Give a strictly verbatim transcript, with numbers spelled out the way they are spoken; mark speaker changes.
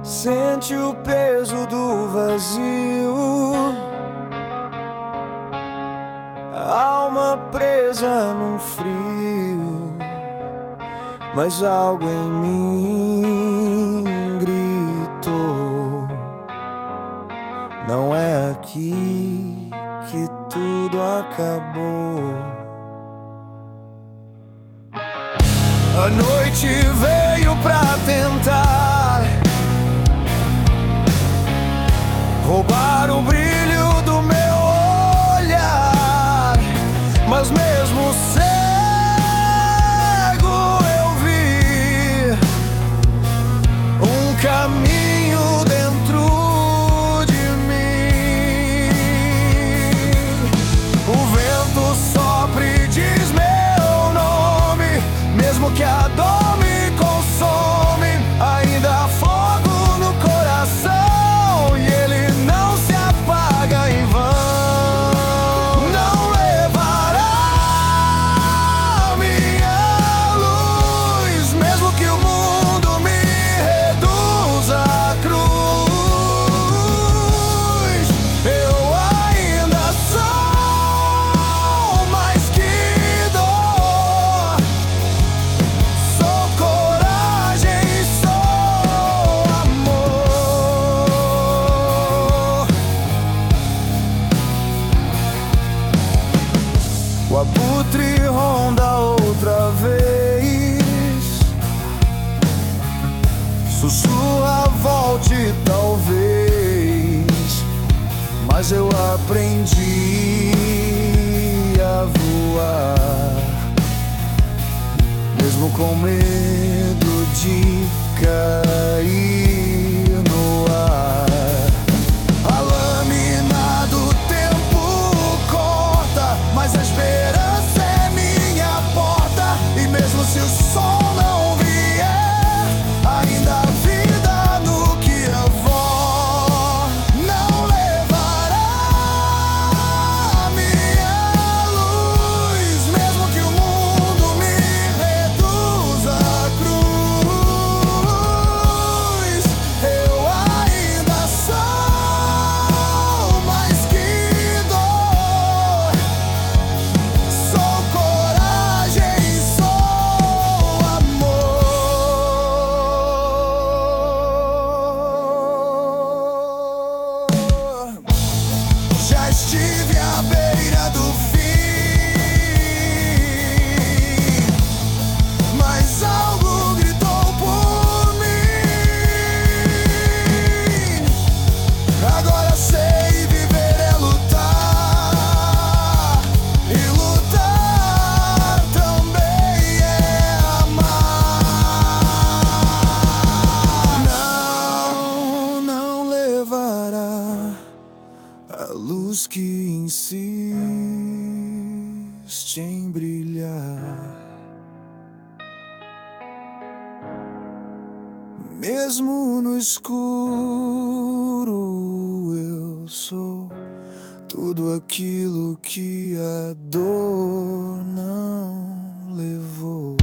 Speaker 1: Sente o peso do vazio, a alma presa num frio, mas algo em mim gritou: não é aqui que tudo acabou. A noite veio pra tentar roubar o brilho do meu olhar, mas mesmo cego eu vi um caminho dentro de mim. O vento sopra e diz meu nome, mesmo que a dor me consome, ainda há fogo no coração. O abutre ronda outra vez, sussurra, volte talvez, mas eu aprendi a voar, mesmo com medo de cair no ar. A lâmina do tempo corta, mas a esperança é minha porta, e mesmo se o sol não vier, ainda há vida no que eu vou. Não levará a minha luz, mesmo que o mundo me reduza a cruz. Eu ainda sou mais que dor, sou coragem, sou amor. Já estive à beira do fim, mas algo gritou por mim. Agora sei, viver é lutar, e lutar também é amar. Não, não levará a luz que insiste em brilhar, mesmo no escuro. Eu sou tudo aquilo que a dor não levou.